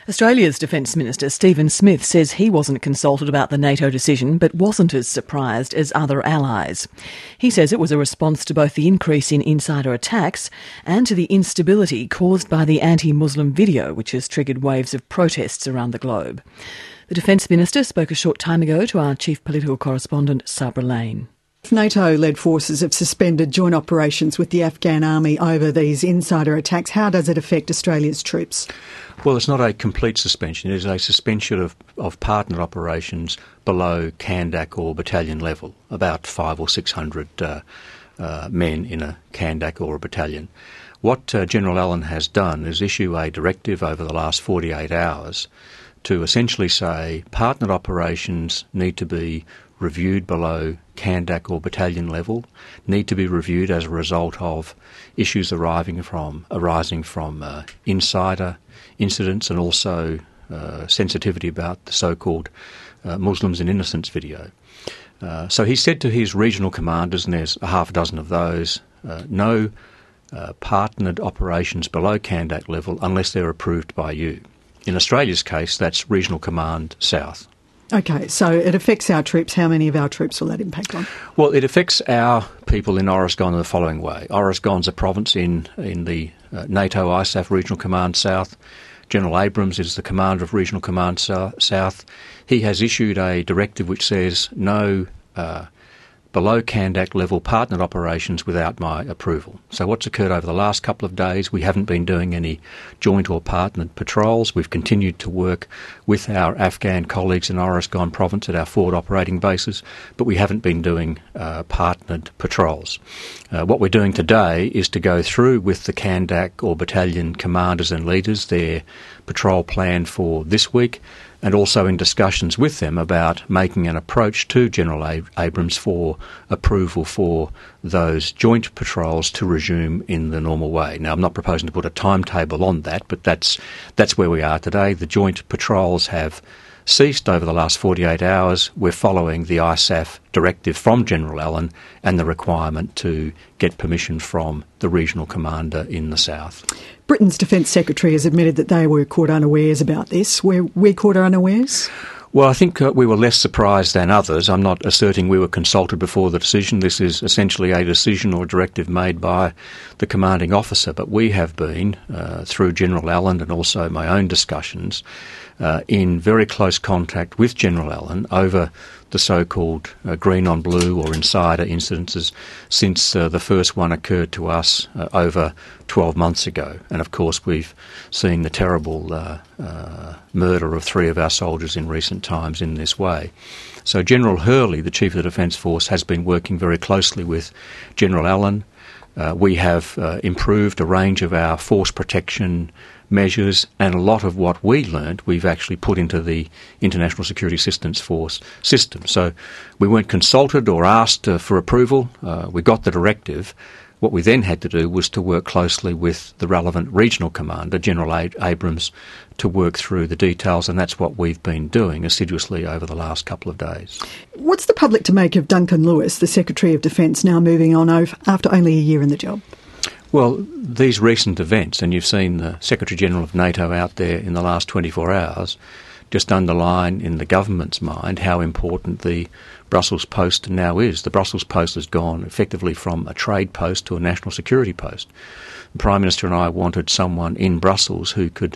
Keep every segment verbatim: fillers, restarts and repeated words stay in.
Australia's Defence Minister Stephen Smith says he wasn't consulted about the NATO decision but wasn't as surprised as other allies. He says it was a response to both the increase in insider attacks and to the instability caused by the anti-Muslim video which has triggered waves of protests around the globe. The Defence Minister spoke a short time ago to our chief political correspondent Sabra Lane. NATO-led forces have suspended joint operations with the Afghan army over these insider attacks. How does it affect Australia's troops? Well, it's not a complete suspension. It is a suspension of, of partner operations below Kandak or battalion level, about five or six hundred uh, uh, men in a Kandak or a battalion. What uh, General Allen has done is issue a directive over the last forty-eight hours to essentially say partner operations need to be reviewed below Kandak or battalion level, need to be reviewed as a result of issues arriving from, arising from uh, insider incidents and also uh, sensitivity about the so-called uh, Muslims and innocence video. Uh, so he said to his regional commanders, and there's a half a dozen of those, uh, no uh, partnered operations below Kandak level unless they're approved by you. In Australia's case, that's Regional Command South. OK, so it affects our troops. How many of our troops will that impact on? Well, it affects our people in Oruzgan in the following way. Oruzgan's a province in, in the uh, NATO I S A F Regional Command South. General Abrams is the commander of Regional Command so- South. He has issued a directive which says no uh, below Kandak level partnered operations without my approval. So what's occurred over the last couple of days, we haven't been doing any joint or partnered patrols. We've continued to work with our Afghan colleagues in Oruzgan province at our forward operating bases, but we haven't been doing uh, partnered patrols. Uh, what we're doing today is to go through with the Kandak or battalion commanders and leaders their patrol plan for this week, and also in discussions with them about making an approach to General Ab- Abrams for approval for those joint patrols to resume in the normal way. Now, I'm not proposing to put a timetable on that, but that's that's where we are today. The joint patrols have ceased over the last forty-eight hours. We're following the I S A F directive from General Allen and the requirement to get permission from the regional commander in the south. Britain's Defence Secretary has admitted that they were caught unawares about this. Were we caught unawares? Well, I think uh, we were less surprised than others. I'm not asserting we were consulted before the decision. This is essentially a decision or directive made by the commanding officer, but we have been, uh, through General Allen and also my own discussions, uh, in very close contact with General Allen over the so-called uh, green on blue or insider incidences since uh, the first one occurred to us uh, over twelve months ago. And of course we've seen the terrible uh, uh, murder of three of our soldiers in recent times in this way. So General Hurley, the Chief of the Defence Force, has been working very closely with General Allen. Uh, we have uh, improved a range of our force protection measures, and a lot of what we learned we've actually put into the International Security Assistance Force system. So we weren't consulted or asked uh, for approval. Uh, we got the directive. What we then had to do was to work closely with the relevant regional commander, General A- Abrams, to work through the details, and that's what we've been doing assiduously over the last couple of days. What's the public to make of Duncan Lewis, the Secretary of Defence, now moving on after only a year in the job? Well, these recent events, and you've seen the Secretary-General of NATO out there in the last twenty-four hours, just underline in the government's mind how important the Brussels post now is. The Brussels post has gone effectively from a trade post to a national security post. The Prime Minister and I wanted someone in Brussels who could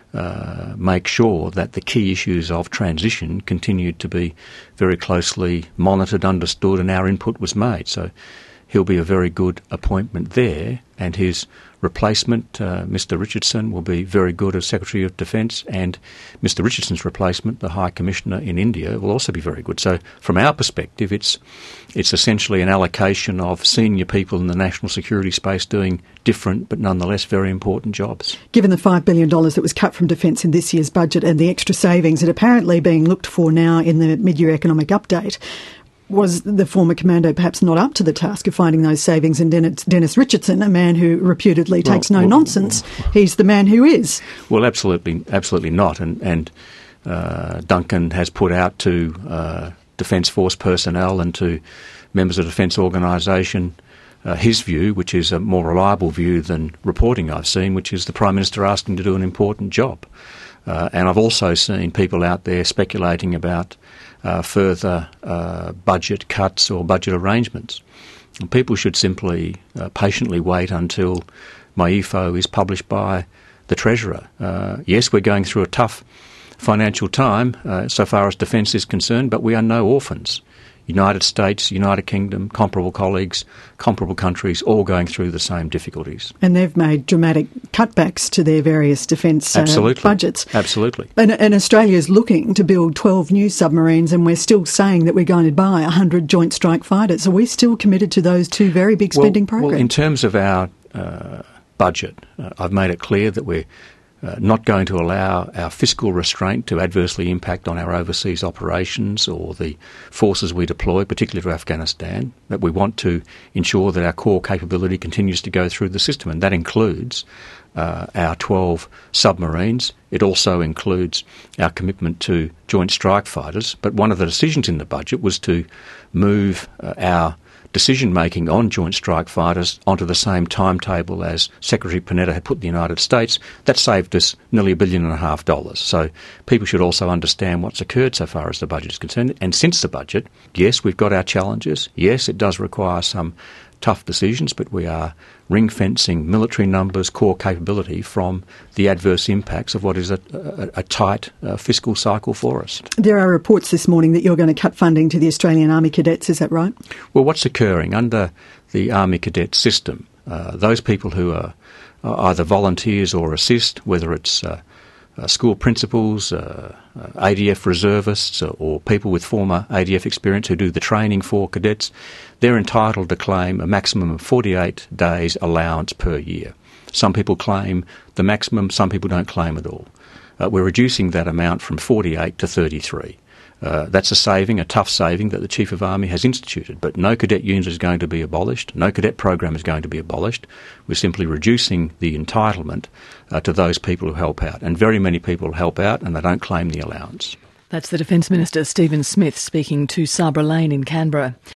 uh, make sure that the key issues of transition continued to be very closely monitored, understood, and our input was made. So he'll be a very good appointment there, and his replacement, uh, Mister Richardson, will be very good as Secretary of Defence, and Mister Richardson's replacement, the High Commissioner in India, will also be very good. So from our perspective, it's it's essentially an allocation of senior people in the national security space doing different but nonetheless very important jobs. Given the five billion dollars that was cut from defence in this year's budget and the extra savings that are apparently being looked for now in the mid-year economic update, was the former commando perhaps not up to the task of finding those savings? And Dennis, Dennis Richardson, a man who reputedly well, takes no well, nonsense, he's the man who is. Well, absolutely, absolutely not. And, and uh, Duncan has put out to uh, Defence Force personnel and to members of the Defence Organisation uh, his view, which is a more reliable view than reporting I've seen, which is the Prime Minister asked him to do an important job. Uh, and I've also seen people out there speculating about uh, further uh, budget cuts or budget arrangements. And people should simply uh, patiently wait until my E F O is published by the Treasurer. Uh, yes, we're going through a tough financial time uh, so far as defence is concerned, but we are no orphans. United States, United Kingdom, comparable colleagues, comparable countries, all going through the same difficulties. And they've made dramatic cutbacks to their various defence uh, budgets. Absolutely. And, and Australia's looking to build twelve new submarines, and we're still saying that we're going to buy one hundred Joint Strike Fighters. Are we still committed to those two very big spending well, programs? Well, in terms of our uh, budget, uh, I've made it clear that we're Uh, not going to allow our fiscal restraint to adversely impact on our overseas operations or the forces we deploy, particularly to Afghanistan, that we want to ensure that our core capability continues to go through the system, and that includes uh, our twelve submarines. It also includes our commitment to Joint Strike Fighters, but one of the decisions in the budget was to move uh, our decision-making on Joint Strike Fighters onto the same timetable as Secretary Panetta had put the United States. That saved us nearly a billion and a half dollars. So people should also understand what's occurred so far as the budget is concerned. And since the budget, yes, we've got our challenges. Yes, it does require some tough decisions, but we are ring-fencing military numbers, core capability from the adverse impacts of what is a, a, a tight uh, fiscal cycle for us. There are reports this morning that you're going to cut funding to the Australian Army Cadets, is that right? Well, what's occurring under the Army Cadet system, uh, those people who are, are either volunteers or assist, whether it's uh, Uh, school principals, uh, uh, A D F reservists, uh, or people with former A D F experience who do the training for cadets, they're entitled to claim a maximum of forty-eight days allowance per year. Some people claim the maximum, some people don't claim at all. Uh, we're reducing that amount from forty-eight to thirty-three. Uh, that's a saving, a tough saving that the Chief of Army has instituted. But no cadet unit is going to be abolished. No cadet program is going to be abolished. We're simply reducing the entitlement uh, to those people who help out. And very many people help out and they don't claim the allowance. That's the Defence Minister, Stephen Smith, speaking to Sabra Lane in Canberra.